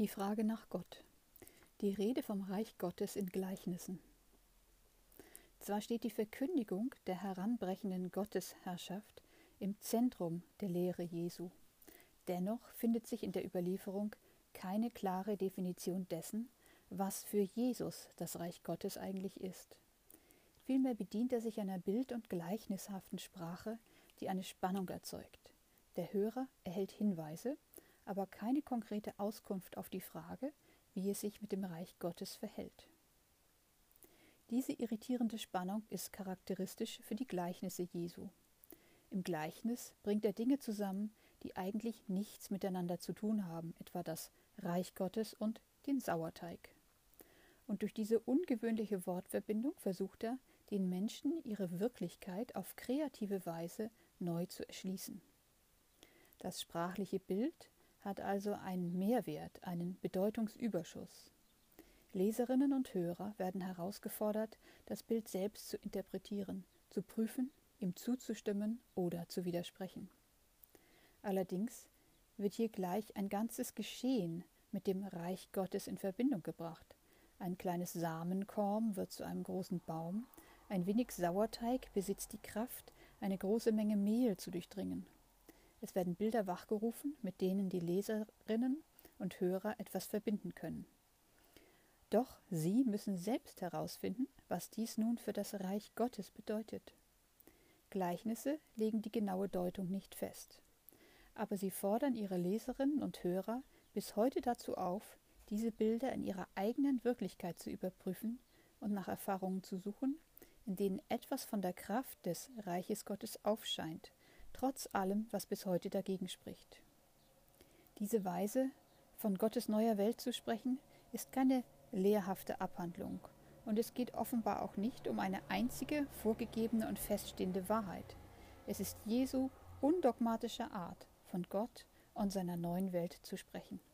Die Frage nach Gott. Die Rede vom Reich Gottes in Gleichnissen. Zwar steht die Verkündigung der heranbrechenden Gottesherrschaft im Zentrum der Lehre Jesu, dennoch findet sich in der Überlieferung keine klare Definition dessen, was für Jesus das Reich Gottes eigentlich ist. Vielmehr bedient er sich einer bild- und gleichnishaften Sprache, die eine Spannung erzeugt. Der Hörer erhält Hinweise, aber keine konkrete Auskunft auf die Frage, wie es sich mit dem Reich Gottes verhält. Diese irritierende Spannung ist charakteristisch für die Gleichnisse Jesu. Im Gleichnis bringt er Dinge zusammen, die eigentlich nichts miteinander zu tun haben, etwa das Reich Gottes und den Sauerteig. Und durch diese ungewöhnliche Wortverbindung versucht er, den Menschen ihre Wirklichkeit auf kreative Weise neu zu erschließen. Das sprachliche Bild hat also einen Mehrwert, einen Bedeutungsüberschuss. Leserinnen und Hörer werden herausgefordert, das Bild selbst zu interpretieren, zu prüfen, ihm zuzustimmen oder zu widersprechen. Allerdings wird hier gleich ein ganzes Geschehen mit dem Reich Gottes in Verbindung gebracht. Ein kleines Samenkorn wird zu einem großen Baum, ein wenig Sauerteig besitzt die Kraft, eine große Menge Mehl zu durchdringen. Es werden Bilder wachgerufen, mit denen die Leserinnen und Hörer etwas verbinden können. Doch sie müssen selbst herausfinden, was dies nun für das Reich Gottes bedeutet. Gleichnisse legen die genaue Deutung nicht fest, aber sie fordern ihre Leserinnen und Hörer bis heute dazu auf, diese Bilder in ihrer eigenen Wirklichkeit zu überprüfen und nach Erfahrungen zu suchen, in denen etwas von der Kraft des Reiches Gottes aufscheint, trotz allem, was bis heute dagegen spricht. Diese Weise, von Gottes neuer Welt zu sprechen, ist keine lehrhafte Abhandlung, und es geht offenbar auch nicht um eine einzige vorgegebene und feststehende Wahrheit. Es ist Jesu undogmatische Art, von Gott und seiner neuen Welt zu sprechen.